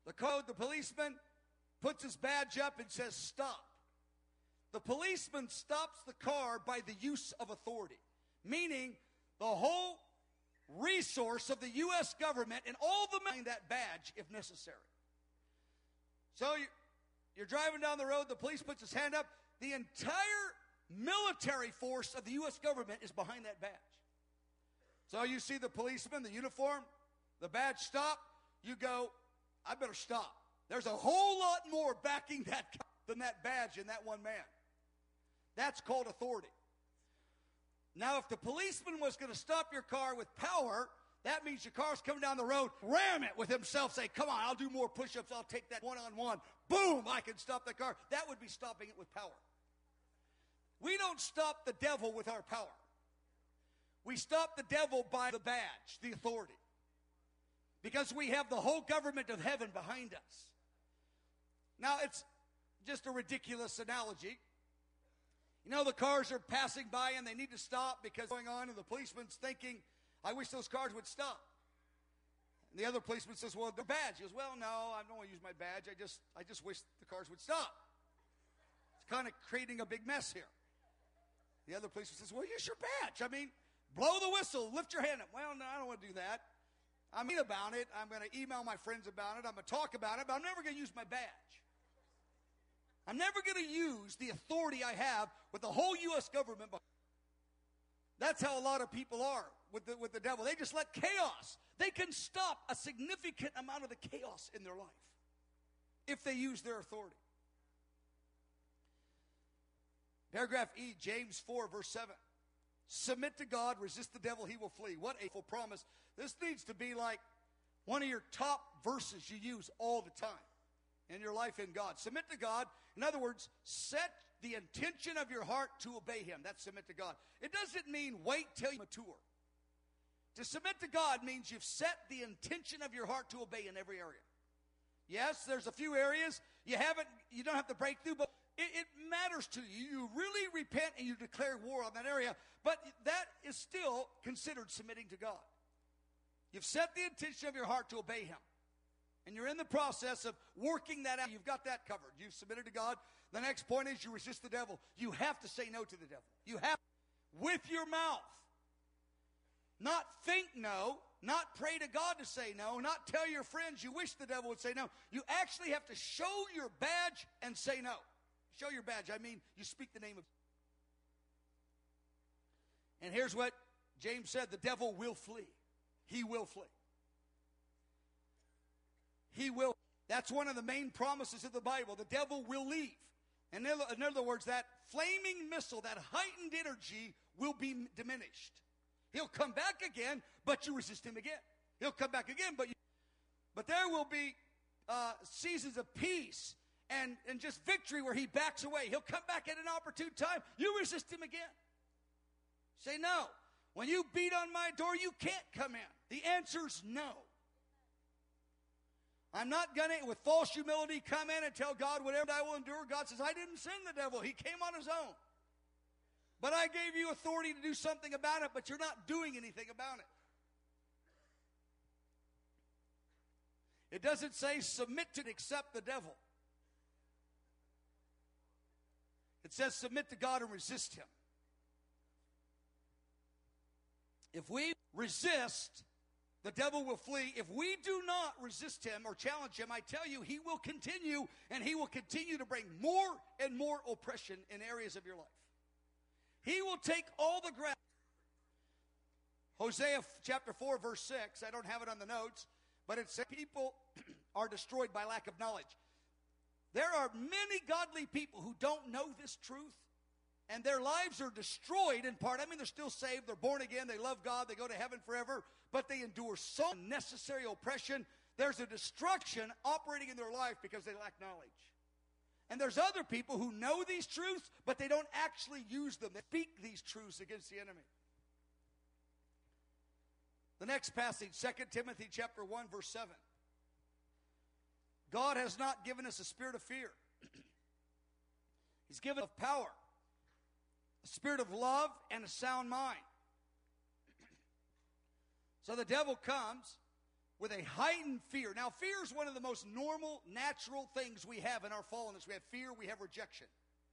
The code, the policeman puts his badge up and says, stop. The policeman stops the car by the use of authority, meaning the whole resource of the U S government and all the money in that badge if necessary. So you're driving down the road, the police puts his hand up, the entire military force of the U S government is behind that badge. So you see the policeman, the uniform, the badge stop, you go, I better stop. There's a whole lot more backing that than that badge and that one man. That's called authority. Now, if the policeman was going to stop your car with power, that means your car's coming down the road, ram it with himself, say, come on, I'll do more push-ups, I'll take that one-on-one. Boom, I can stop the car. That would be stopping it with power. We don't stop the devil with our power. We stop the devil by the badge, the authority. Because we have the whole government of heaven behind us. Now, it's just a ridiculous analogy. You know, the cars are passing by and they need to stop because going on, and the policeman's thinking, I wish those cars would stop. And the other policeman says, well, the badge. He goes, well, no, I don't want to use my badge. I just, I just wish the cars would stop. It's kind of creating a big mess here. The other policeman says, well, use your badge. I mean, blow the whistle, lift your hand up. Well, no, I don't want to do that. I'm mean about it. I'm going to email my friends about it. I'm going to talk about it, but I'm never going to use my badge. I'm never going to use the authority I have with the whole U S government. That's how a lot of people are with the, with the devil. They just let chaos. They can stop a significant amount of the chaos in their life if they use their authority. Paragraph E, James four, verse seven. Submit to God, resist the devil, he will flee. What a full promise. This needs to be like one of your top verses you use all the time in your life in God. Submit to God. In other words, set the intention of your heart to obey him. That's submit to God. It doesn't mean wait till you mature. To submit to God means you've set the intention of your heart to obey in every area. Yes, there's a few areas you haven't, you don't have to break through, but it, it matters to you. You really repent and you declare war on that area, but that is still considered submitting to God. You've set the intention of your heart to obey him. And you're in the process of working that out. You've got that covered. You've submitted to God. The next point is you resist the devil. You have to say no to the devil. You have with your mouth. Not think no, not pray to God to say no, not tell your friends you wish the devil would say no. You actually have to show your badge and say no. Show your badge. I mean, you speak the name of. And here's what James said, the devil will flee. He will flee. He will. That's one of the main promises of the Bible. The devil will leave. And in other words, that flaming missile, that heightened energy will be diminished. He'll come back again, but you resist him again. He'll come back again, but you, but there will be uh, seasons of peace and, and just victory where he backs away. He'll come back at an opportune time. You resist him again. Say no. When you beat on my door, you can't come in. The answer's no. I'm not going to, with false humility, come in and tell God whatever I will endure. God says, I didn't send the devil. He came on his own. But I gave you authority to do something about it, but you're not doing anything about it. It doesn't say submit to accept the devil. It says submit to God and resist him. If we resist, the devil will flee. If we do not resist him or challenge him, I tell you, he will continue, and he will continue to bring more and more oppression in areas of your life. He will take all the ground. Hosea chapter four, verse six, I don't have it on the notes, but it says people are destroyed by lack of knowledge. There are many godly people who don't know this truth, and their lives are destroyed in part. I mean, they're still saved, they're born again, they love God, they go to heaven forever, but they endure so unnecessary oppression. There's a destruction operating in their life because they lack knowledge. And there's other people who know these truths, but they don't actually use them. They speak these truths against the enemy. The next passage, Second Timothy chapter one, verse seven. God has not given us a spirit of fear. He's given us power, a spirit of love, and a sound mind. So the devil comes with a heightened fear. Now, fear is one of the most normal, natural things we have in our fallenness. We have fear, we have rejection.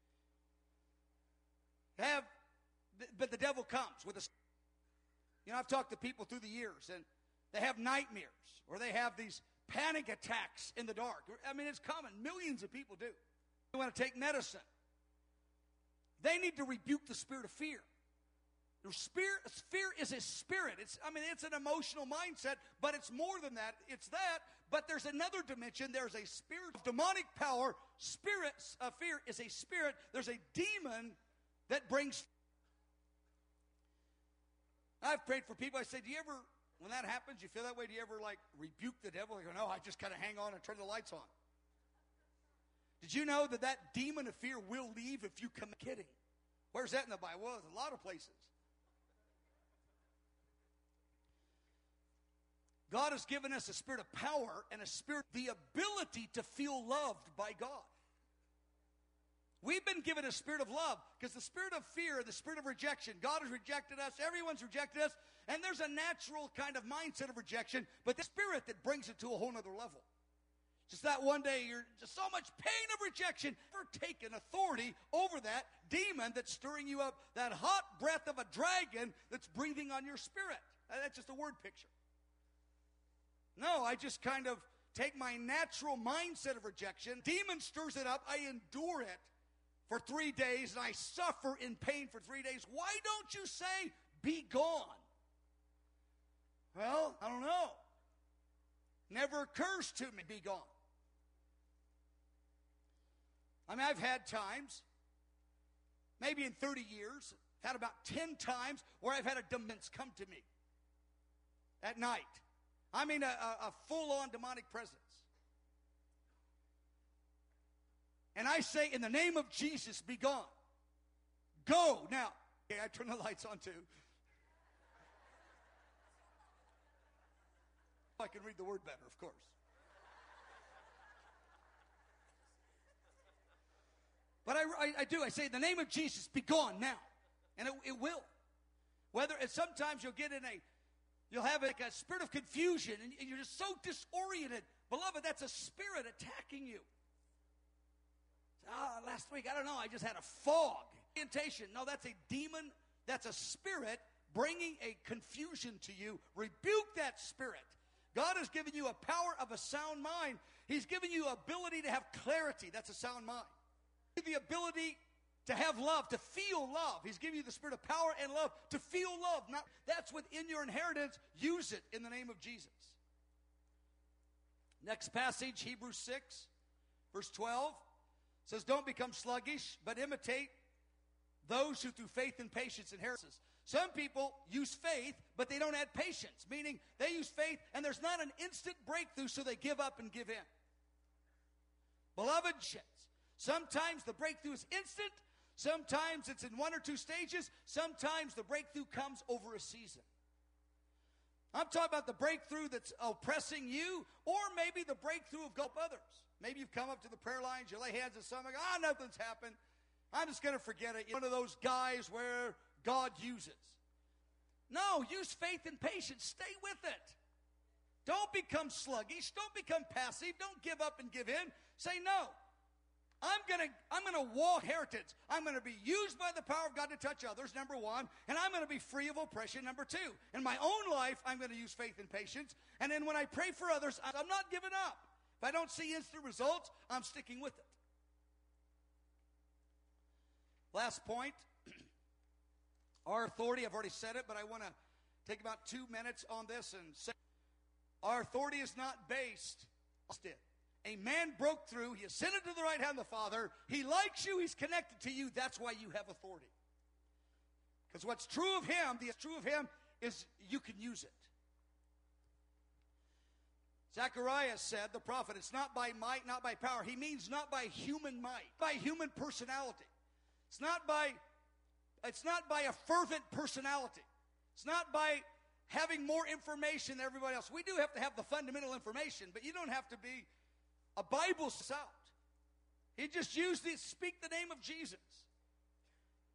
Have, but the devil comes with a, you know, I've talked to people through the years, and they have nightmares, or they have these panic attacks in the dark. I mean, it's common. Millions of people do. They want to take medicine. They need to rebuke the spirit of fear. The spirit, fear is a spirit. It's, I mean, it's an emotional mindset, but it's more than that. It's that, but there's another dimension. There's a spirit of demonic power. Spirit, uh, fear is a spirit. There's a demon that brings. I've prayed for people. I say, do you ever, when that happens, you feel that way? Do you ever, like, rebuke the devil? You go, no, I just kind of hang on and turn the lights on. Did you know that that demon of fear will leave if you come kidding? Where's that in the Bible? Well, there's a lot of places. God has given us a spirit of power and a spirit, the ability to feel loved by God. We've been given a spirit of love because the spirit of fear and the spirit of rejection, God has rejected us, everyone's rejected us, and there's a natural kind of mindset of rejection, but the spirit that brings it to a whole nother level. Just that one day you're just so much pain of rejection, ever taken authority over that demon that's stirring you up, that hot breath of a dragon that's breathing on your spirit. That's just a word picture. No, I just kind of take my natural mindset of rejection. Demon stirs it up. I endure it for three days, and I suffer in pain for three days. Why don't you say, be gone? Well, I don't know. Never occurs to me, be gone. I mean, I've had times, maybe in thirty years, had about ten times where I've had a demon come to me at night. I mean, a, a, a full-on demonic presence. And I say, in the name of Jesus, be gone. Go. Now, okay, I turn the lights on too. I can read the word better, of course. But I, I, I do. I say, in the name of Jesus, be gone now. And it, it will. Whether, and sometimes you'll get in a, you'll have like a spirit of confusion, and you're just so disoriented. Beloved, that's a spirit attacking you. Ah, last week, I don't know, I just had a fog. Orientation. No, that's a demon. That's a spirit bringing a confusion to you. Rebuke that spirit. God has given you a power of a sound mind. He's given you ability to have clarity. That's a sound mind. The ability to have love, to feel love. He's giving you the spirit of power and love to feel love. Not, that's within your inheritance. Use it in the name of Jesus. Next passage, Hebrews six, verse twelve, says, don't become sluggish, but imitate those who through faith and patience inherit. Some people use faith, but they don't add patience, meaning they use faith and there's not an instant breakthrough, so they give up and give in. Beloved, sometimes the breakthrough is instant. Sometimes it's in one or two stages. Sometimes the breakthrough comes over a season. I'm talking about the breakthrough that's oppressing you, or maybe the breakthrough of help others. Maybe you've come up to the prayer lines, you lay hands on someone, ah, oh, nothing's happened. I'm just going to forget it. You're one of those guys where God uses. No, use faith and patience. Stay with it. Don't become sluggish. Don't become passive. Don't give up and give in. Say no. I'm going to I'm going to walk heritage. I'm going to be used by the power of God to touch others, number one, and I'm going to be free of oppression, number two. In my own life, I'm going to use faith and patience, and then when I pray for others, I'm not giving up. If I don't see instant results, I'm sticking with it. Last point, our authority, I've already said it, but I want to take about two minutes on this and say, our authority is not based on it. A man broke through, he ascended to the right hand of the Father, he likes you, he's connected to you, that's why you have authority. Because what's true of him, the true of him, is you can use it. Zechariah said, the prophet, it's not by might, not by power. He means not by human might, by human personality. It's not by, it's not by a fervent personality. It's not by having more information than everybody else. We do have to have the fundamental information, but you don't have to be a Bible out. He just used it, speak the name of Jesus.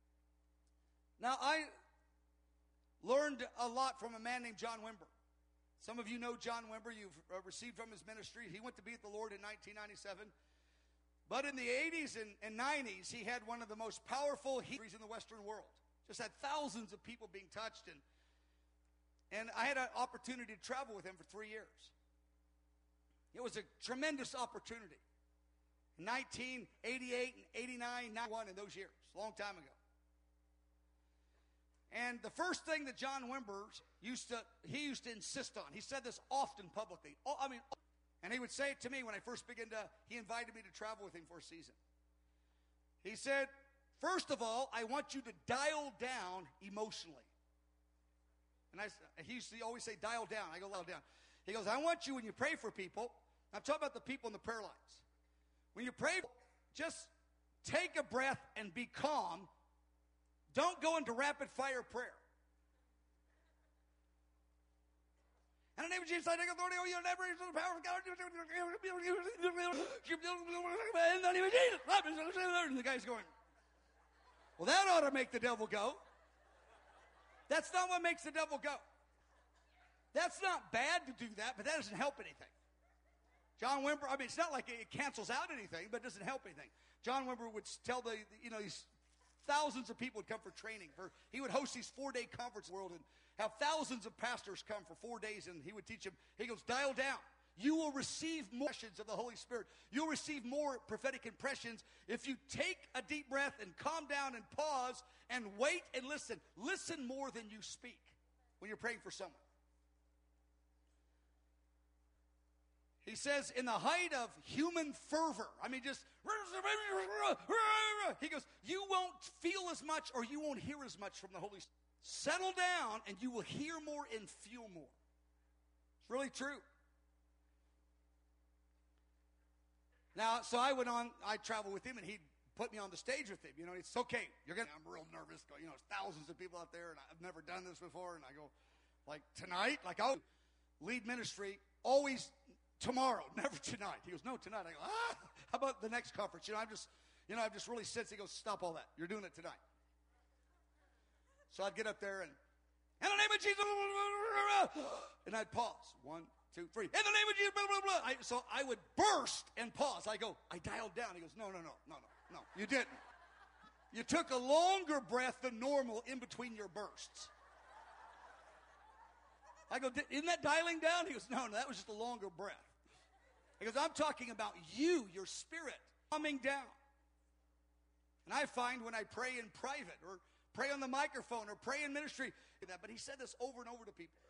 Now, I learned a lot from a man named John Wimber. Some of you know John Wimber. You've uh, received from his ministry. He went to be with the Lord in nineteen ninety-seven. But in the eighties and, and nineties, he had one of the most powerful healings in the Western world. Just had thousands of people being touched. And, and I had an opportunity to travel with him for three years. It was a tremendous opportunity. In nineteen eighty-eight and eighty-nine, ninety-one, in those years, a long time ago. And the first thing that John Wimber used to, he used to insist on, he said this often publicly, oh, I mean, and he would say it to me when I first began to, he invited me to travel with him for a season. He said, first of all, I want you to dial down emotionally. And I, he used to always say, dial down. I go, dial down. He goes, I want you, when you pray for people, I'm talking about the people in the prayer lines. When you pray, just take a breath and be calm. Don't go into rapid fire prayer. In the name of Jesus, I take authority over you, never use the power of God. In the name of Jesus. And the guy's going, well, that ought to make the devil go. That's not what makes the devil go. That's not bad to do that, but that doesn't help anything. John Wimber, I mean, it's not like it cancels out anything, but it doesn't help anything. John Wimber would tell the, you know, these thousands of people would come for training. For he would host these four-day conference world and have thousands of pastors come for four days, and he would teach them. He goes, dial down. You will receive more impressions of the Holy Spirit. You'll receive more prophetic impressions if you take a deep breath and calm down and pause and wait and listen. Listen more than you speak when you're praying for someone. He says, in the height of human fervor, I mean, just, he goes, you won't feel as much or you won't hear as much from the Holy Spirit. Settle down and you will hear more and feel more. It's really true. Now, so I went on, I traveled with him, and he'd put me on the stage with him. You know, it's okay. You're gonna, I'm real nervous. You know, there's thousands of people out there, and I've never done this before. And I go, like, tonight? Like, I'll lead ministry always tomorrow, never tonight. He goes, no, tonight. I go, ah, how about the next conference? You know, I'm just, you know, I'm just really sensed. He goes, stop all that. You're doing it tonight. So I'd get up there and, in the name of Jesus, and I'd pause. One, two, three. In the name of Jesus, blah, blah, blah. I, so I would burst and pause. I go, I dialed down. He goes, no, no, no, no, no, no. You didn't. You took a longer breath than normal in between your bursts. I go, isn't that dialing down? He goes, no, no, that was just a longer breath. He goes, I'm talking about you, your spirit, coming down. And I find when I pray in private or pray on the microphone or pray in ministry, that, but he said this over and over to people.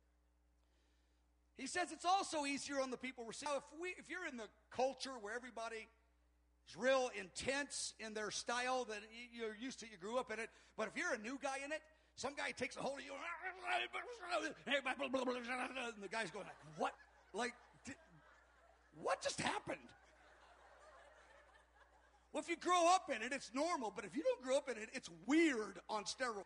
He says it's also easier on the people we're seeing. Now, if, we, if you're in the culture where everybody is real intense in their style that you're used to, you grew up in it, but if you're a new guy in it, some guy takes a hold of you, and the guy's going like, what? Like, did, what just happened? Well, if you grow up in it, it's normal, but if you don't grow up in it, it's weird on steroids.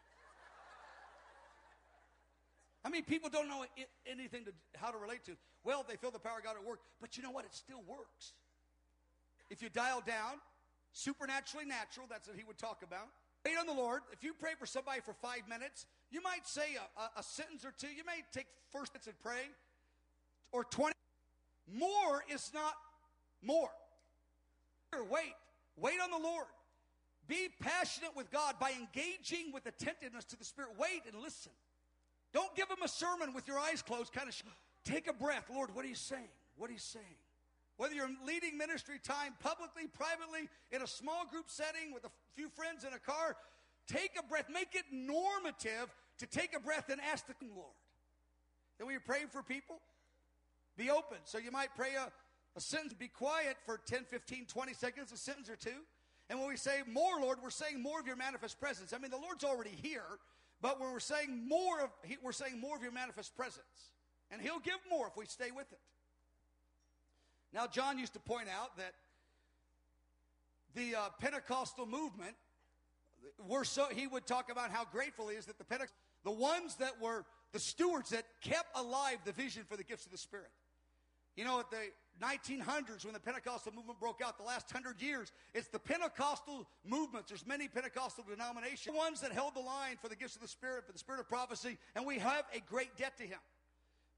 I mean, people don't know it, anything to how to relate to. Well, they feel the power of God at work, but you know what? It still works. If you dial down, supernaturally natural, that's what he would talk about. Wait on the Lord. If you pray for somebody for five minutes, you might say a, a, a sentence or two. You may take first minutes and pray, or twenty. More is not more. Wait. Wait on the Lord. Be passionate with God by engaging with attentiveness to the Spirit. Wait and listen. Don't give him a sermon with your eyes closed. Kind of sh- take a breath. Lord, what are you saying? What are you saying? Whether you're leading ministry time publicly, privately, in a small group setting with a few friends in a car, take a breath. Make it normative to take a breath and ask the Lord. Then when you're praying for people, be open. So you might pray a, a sentence, be quiet for ten, fifteen, twenty seconds, a sentence or two. And when we say more, Lord, we're saying more of your manifest presence. I mean, the Lord's already here, but when we're saying more of, we're saying more of your manifest presence. And he'll give more if we stay with it. Now, John used to point out that the uh, Pentecostal movement, we're so, he would talk about how grateful he is that the Pentecost, the ones that were the stewards that kept alive the vision for the gifts of the Spirit. You know, at the nineteen hundreds, when the Pentecostal movement broke out, the last hundred years, it's the Pentecostal movements. There's many Pentecostal denominations, ones that held the line for the gifts of the Spirit, for the Spirit of prophecy, and we have a great debt to him.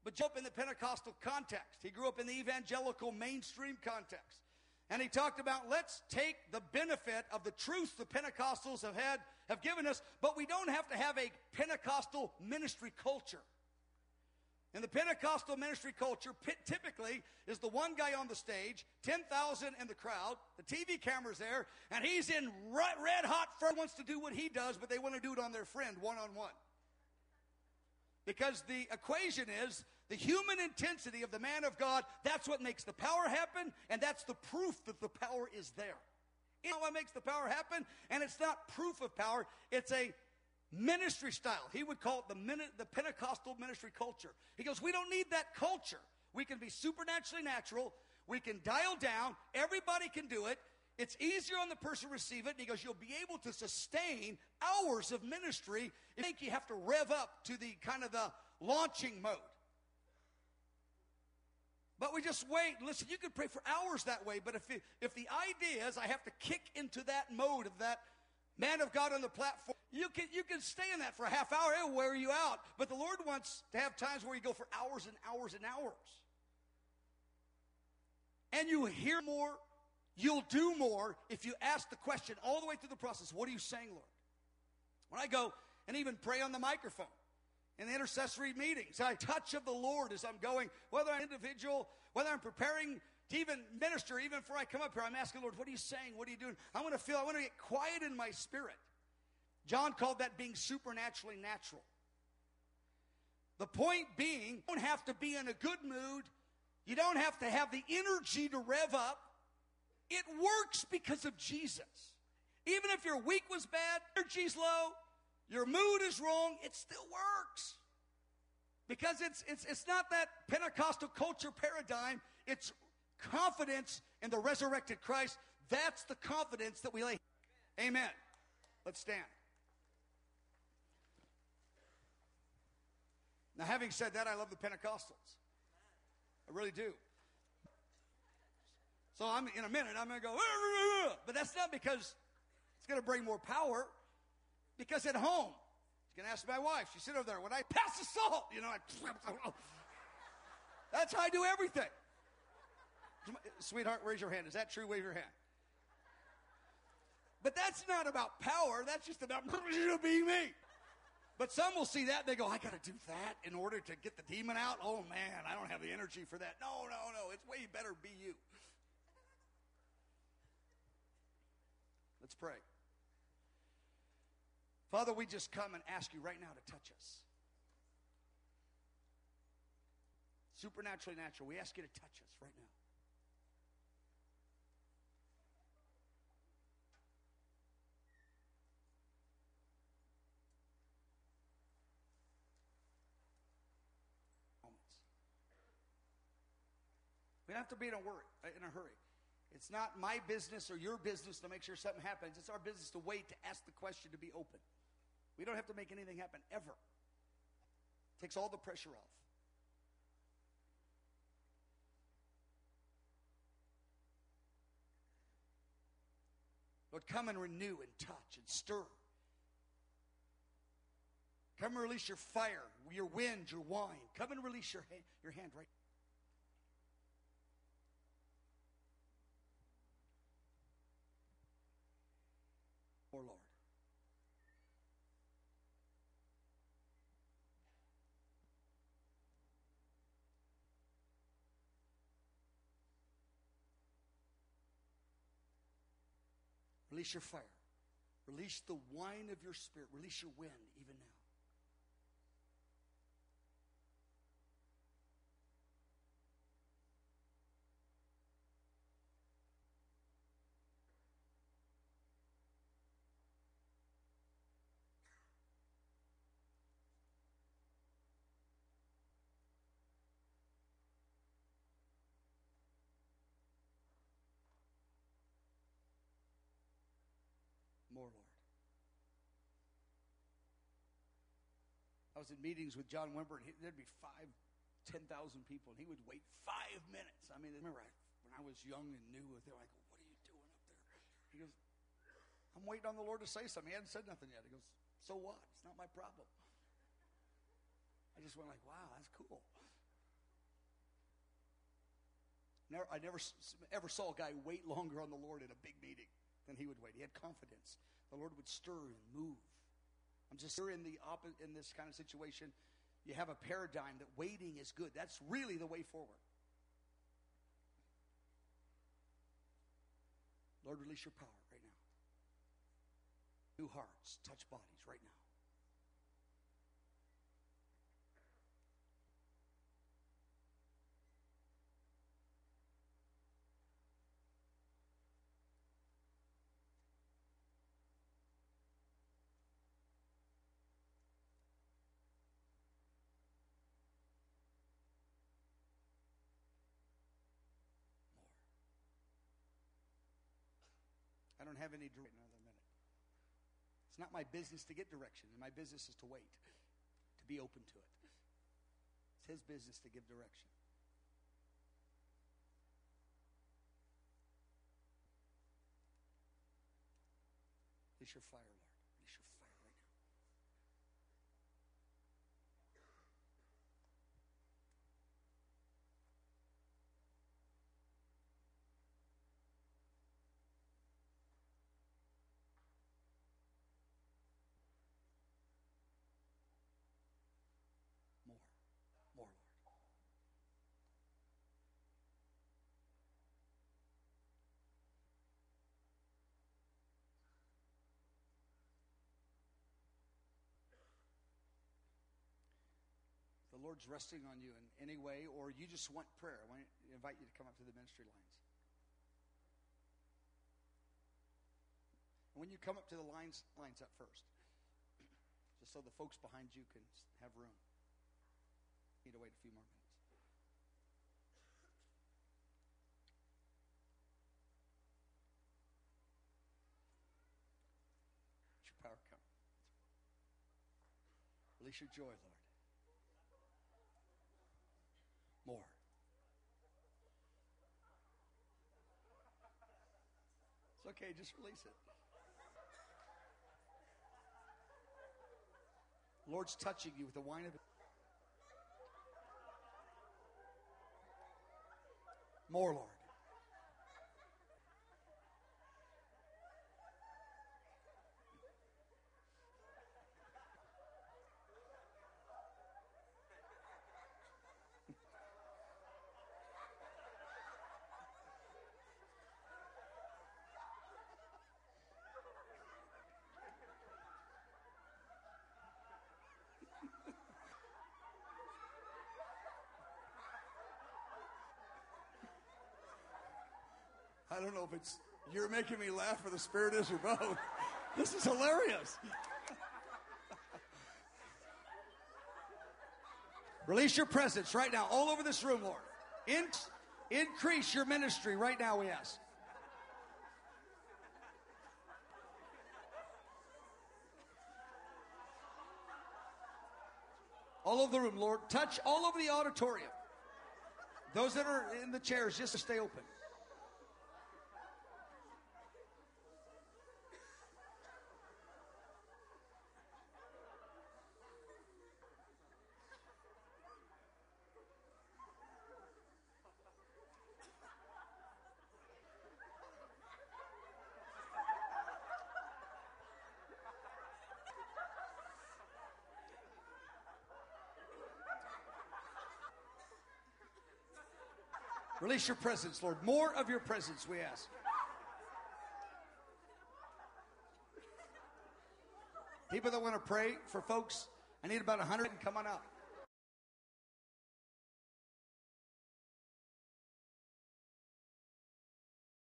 but grew up in the Pentecostal context. He grew up in the evangelical mainstream context. And he talked about, let's take the benefit of the truth the Pentecostals have had, have given us, but we don't have to have a Pentecostal ministry culture. In the Pentecostal ministry culture, typically is the one guy on the stage, ten thousand in the crowd, the T V camera's there, and he's in red hot fire, wants to do what he does, but they want to do it on their friend, one-on-one. Because the equation is the human intensity of the man of God, that's what makes the power happen, and that's the proof that the power is there. You know what makes the power happen? And it's not proof of power, it's a ministry style. He would call it the, the Pentecostal ministry culture. He goes, we don't need that culture. We can be supernaturally natural. We can dial down. Everybody can do it. It's easier on the person to receive it. And he goes, you'll be able to sustain hours of ministry. I think you have to rev up to the kind of the launching mode. But we just wait. Listen, you can pray for hours that way. But if, it, if the idea is I have to kick into that mode of that man of God on the platform, you can, you can stay in that for a half hour. It'll wear you out. But the Lord wants to have times where you go for hours and hours and hours. And you hear more. You'll do more if you ask the question all the way through the process. What are you saying, Lord? When I go and even pray on the microphone in the intercessory meetings, I touch of the Lord as I'm going, whether I'm individual, whether I'm preparing to even minister, even before I come up here, I'm asking, Lord, what are you saying? What are you doing? I want to feel, I want to get quiet in my spirit. John called that being supernaturally natural. The point being, you don't have to be in a good mood. You don't have to have the energy to rev up. It works because of Jesus. Even if your week was bad, energy's low, your mood is wrong, it still works. Because it's it's it's not that Pentecostal culture paradigm, it's confidence in the resurrected Christ. That's the confidence that we lay. Amen. Let's stand. Now, having said that, I love the Pentecostals. I really do. So I'm in a minute, I'm going to go, but that's not because it's going to bring more power. Because at home, you can ask my wife, she's sitting over there, when I pass the salt, you know, I, that's how I do everything. Sweetheart, raise your hand. Is that true? Wave your hand. But that's not about power. That's just about being me. But some will see that, and they go, I got to do that in order to get the demon out? Oh, man, I don't have the energy for that. No, no, no. It's way better be you. Let's pray. Father, we just come and ask you right now to touch us. Supernaturally natural. We ask you to touch us right now. We don't have to be in a worry, in a hurry. It's not my business or your business to make sure something happens. It's our business to wait, to ask the question, to be open. We don't have to make anything happen, ever. It takes all the pressure off. Lord, come and renew and touch and stir. Come and release your fire, your wind, your wine. Come and release your hand, your hand right now. Lord. Release your fire. Release the wine of your spirit. Release your wind even now. More, Lord. I was in meetings with John Wimber, and he, there'd be five, ten thousand people, and he would wait five minutes. I mean, remember I, when I was young and new, they were like, "What are you doing up there?" He goes, "I'm waiting on the Lord to say something." He hadn't said nothing yet. He goes, "So what? It's not my problem." I just went like, "Wow, that's cool." Never, I never ever saw a guy wait longer on the Lord in a big meeting than he would wait. He had confidence. The Lord would stir and move. I'm just here in the opposite, in this kind of situation. You have a paradigm that waiting is good. That's really the way forward. Lord, release your power right now. New hearts, touch bodies right now. I don't have any direction. Another minute. It's not my business to get direction, and my business is to wait, to be open to it. It's his business to give direction. Release your fire, Lord. Release your fire right now. More. More, Lord. The Lord's resting on you in any way, or you just want prayer, I want to invite you to come up to the ministry lines. And when you come up to the lines, lines up first, just so the folks behind you can have room. Need to wait a few more minutes. Let your power come. Release your joy, Lord. More. It's okay, just release it. Lord's touching you with the wine of it. More, Lord. I don't know if it's you're making me laugh or the Spirit is or both. This is hilarious. Release your presence right now all over this room, Lord. In, increase your ministry right now, we ask. All over the room, Lord. Touch all over the auditorium. Those that are in the chairs, just to stay open. Release your presence, Lord. More of your presence, we ask. People that want to pray for folks, I need about a hundred. Come on up.